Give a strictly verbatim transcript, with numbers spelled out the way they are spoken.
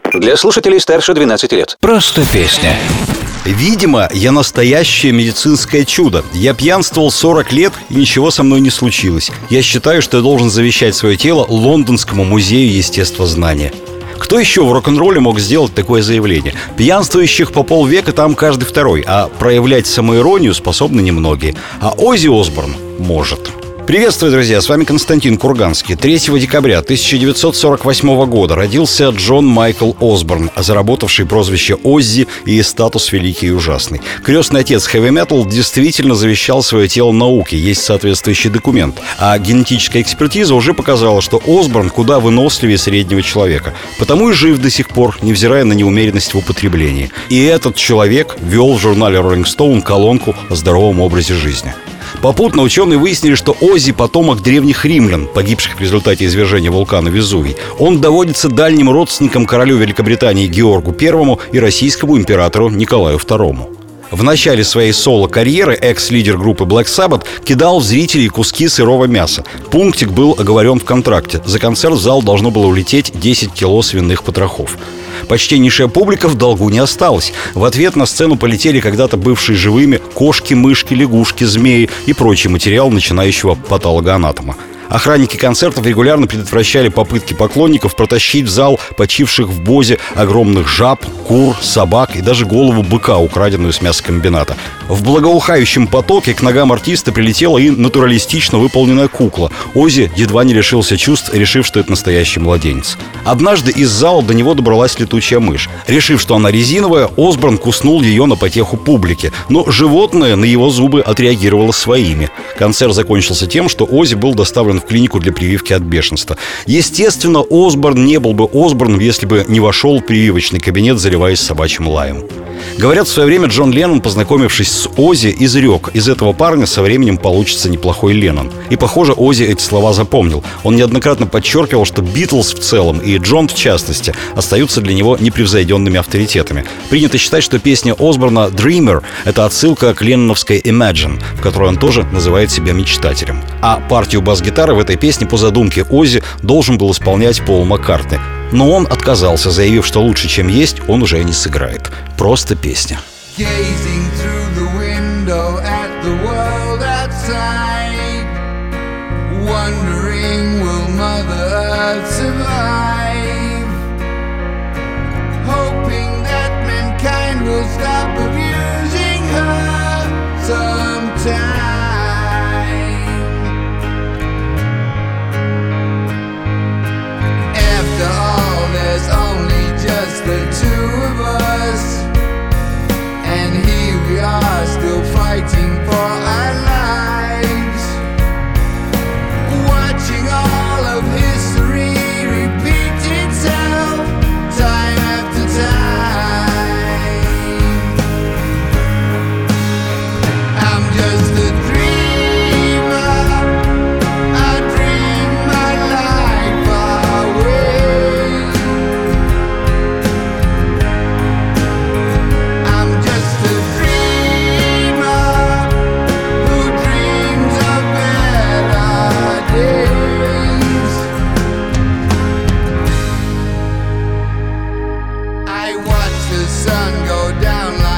Для слушателей старше двенадцати лет. Просто песня. Видимо, я настоящее медицинское чудо. Я пьянствовал сорок лет, и ничего со мной не случилось. Я считаю, что я должен завещать свое тело Лондонскому музею естествознания. Кто еще в рок-н-ролле мог сделать такое заявление? Пьянствующих по полвека там каждый второй, а проявлять самоиронию способны немногие. А Оззи Осборн может. Приветствую, друзья, с вами Константин Курганский. третьего декабря тысяча девятьсот сорок восьмого года родился Джон Майкл Осборн, заработавший прозвище Оззи и статус великий и ужасный. Крестный отец хэви-метал действительно завещал свое тело науке, есть соответствующий документ. А генетическая экспертиза уже показала, что Осборн куда выносливее среднего человека. Потому и жив до сих пор, невзирая на неумеренность в употреблении. И этот человек вел в журнале Rolling Stone колонку о здоровом образе жизни. Попутно ученые выяснили, что Оззи – потомок древних римлян, погибших в результате извержения вулкана Везувий. Он доводится дальним родственником королю Великобритании Георгу Первому и российскому императору Николаю Второму. В начале своей соло-карьеры экс-лидер группы Black Sabbath кидал в зрителей куски сырого мяса. Пунктик был оговорен в контракте. За концерт в зал должно было улететь десять кило свиных потрохов. Почтеннейшая публика в долгу не осталась. В ответ на сцену полетели когда-то бывшие живыми кошки, мышки, лягушки, змеи и прочий материал начинающего патологоанатома. Охранники концертов регулярно предотвращали попытки поклонников протащить в зал почивших в Бозе огромных жаб, кур, собак и даже голову быка, украденную с мясокомбината. В благоухающем потоке к ногам артиста прилетела и натуралистично выполненная кукла. Оззи едва не лишился чувств, решив, что это настоящий младенец. Однажды из зала до него добралась летучая мышь. Решив, что она резиновая, Осборн куснул ее на потеху публики. Но животное на его зубы отреагировало своими. Концерт закончился тем, что Оззи был доставлен в клинику для прививки от бешенства. Естественно, Осборн не был бы Осборном, если бы не вошел в прививочный кабинет, заливаясь собачьим лаем. Говорят, в свое время Джон Леннон, познакомившись с Оззи, изрек: из этого парня со временем получится неплохой Леннон. И, похоже, Оззи эти слова запомнил. Он неоднократно подчеркивал, что Битлз в целом и Джон в частности остаются для него непревзойденными авторитетами. Принято считать, что песня Осборна «Dreamer» — это отсылка к ленноновской «Imagine», в которой он тоже называет себя мечтателем. А партию бас-гитары в этой песне по задумке Оззи должен был исполнять Пол Маккартни. Но он отказался, заявив, что лучше, чем есть, он уже не сыграет. Просто песня. The two of us, and here we are still fighting for our lives, watching all of history repeat itself time after time. I'm just a dreamer, I dream my life away. Sun go down.